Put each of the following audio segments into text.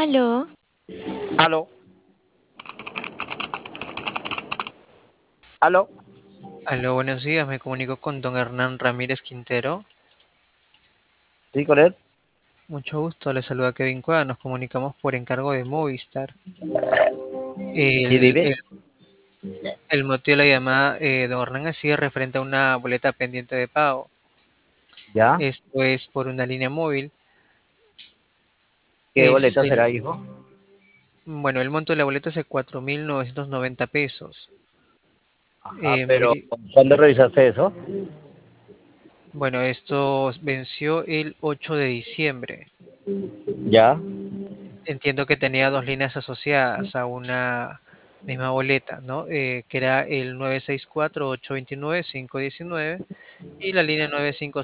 Aló, Aló, aló, Aló, buenos días. Me comunico con don Hernán Ramírez Quintero. sí, con él. Mucho gusto. Le saluda Kevin Cueva. Nos comunicamos por encargo de Movistar. Sí, El, dime. el- el motivo de la llamada, don Hernán, ha sido referente a una boleta pendiente de pago. ¿Ya? Esto es por una línea móvil. ¿Qué Es boleta el, será, hijo? bueno, el monto de la boleta es de 4.990 pesos. Ajá, Me pero veri- ¿cuándo revisaste eso? bueno, esto venció el 8 de diciembre. ¿Ya? Entiendo que tenía dos líneas asociadas a una misma boleta, ¿no? Que era el 964-829-519 y la línea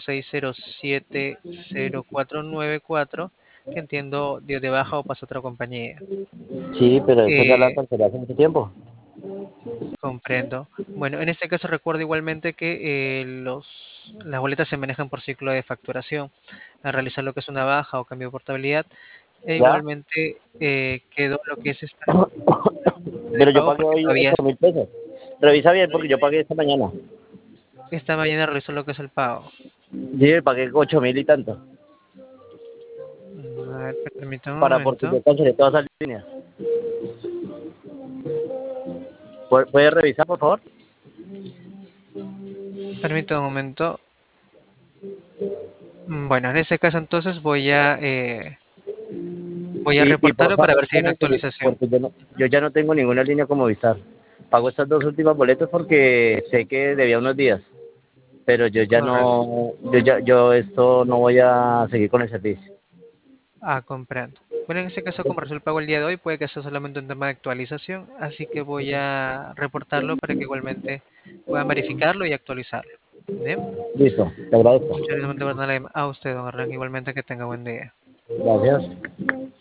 956070494, que entiendo dio de baja o pasó a otra compañía. Sí, pero eso ya la Eh, cancelé hace mucho tiempo. Comprendo. Bueno, en este caso recuerdo igualmente que las boletas se manejan por ciclo de facturación. Al realizar lo que es una baja o cambio de portabilidad, ¿Ya? igualmente quedó lo que es esta de Pero yo pago pagué porque hoy todavía 8.000 pesos. Revisa bien porque yo pagué esta mañana. esta mañana realizó lo que es el pago. Sí, pagué 8.000 y tanto. A ver, permítame un Porque momento. yo cancelé todas las líneas. ¿Puedes revisar, por favor? Permítame un momento. Bueno, en ese caso entonces voy a Y por reportarlo favor, para ver si hay una revísame actualización. porque yo ya no tengo ninguna línea como Vistar. Pago estas dos últimas boletas porque sé que debía unos días. Pero yo ya Correcto. no, yo esto no voy a seguir con el servicio. Ah, comprendo. Bueno, en ese caso, como realizó el pago el día de hoy, puede que sea solamente un tema de actualización, así que voy a reportarlo para que igualmente puedan verificarlo y actualizarlo. Bien. Listo, te agradezco. Muchas gracias a usted, don Hernán, igualmente que tenga buen día. Gracias.